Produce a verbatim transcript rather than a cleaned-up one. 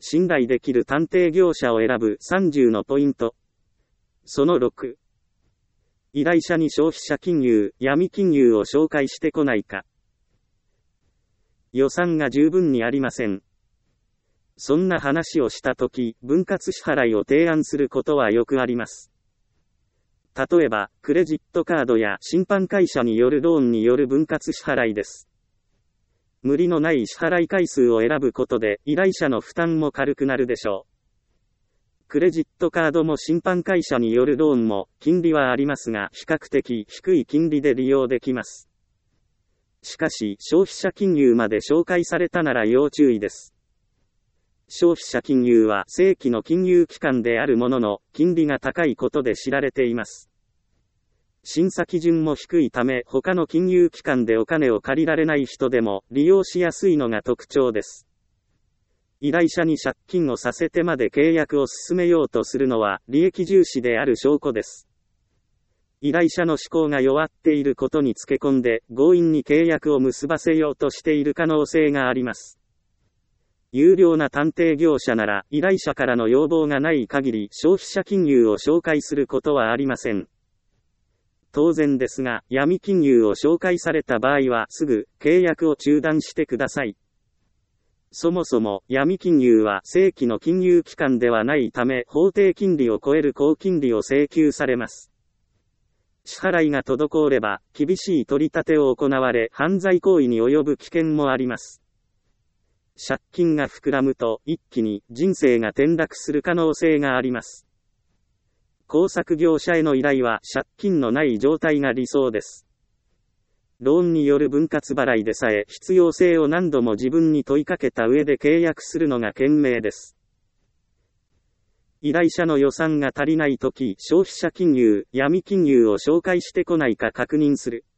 信頼できる探偵業者を選ぶさんじゅうのポイント。そのろく。依頼者に消費者金融、闇金融を紹介してこないか。予算が十分にありません。そんな話をしたとき、分割支払いを提案することはよくあります。例えば、クレジットカードや信販会社によるローンによる分割支払いです。無理のない支払い回数を選ぶことで、依頼者の負担も軽くなるでしょう。クレジットカードも信販会社によるローンも、金利はありますが、比較的低い金利で利用できます。しかし、消費者金融まで紹介されたなら要注意です。消費者金融は正規の金融機関であるものの、金利が高いことで知られています。審査基準も低いため、他の金融機関でお金を借りられない人でも利用しやすいのが特徴です。依頼者に借金をさせてまで契約を進めようとするのは利益重視である証拠です。依頼者の思考が弱っていることにつけ込んで強引に契約を結ばせようとしている可能性があります。優良な探偵業者なら依頼者からの要望がない限り消費者金融を紹介することはありません。当然ですが、闇金融を紹介された場合はすぐ契約を中断してください。そもそも闇金融は正規の金融機関ではないため法定金利を超える高金利を請求されます。支払いが滞れば厳しい取り立てを行われ犯罪行為に及ぶ危険もあります。借金が膨らむと一気に人生が転落する可能性があります。工作業者への依頼は借金のない状態が理想です。ローンによる分割払いでさえ必要性を何度も自分に問いかけた上で契約するのが賢明です。依頼者の予算が足りないとき、消費者金融、闇金融を紹介してこないか確認する。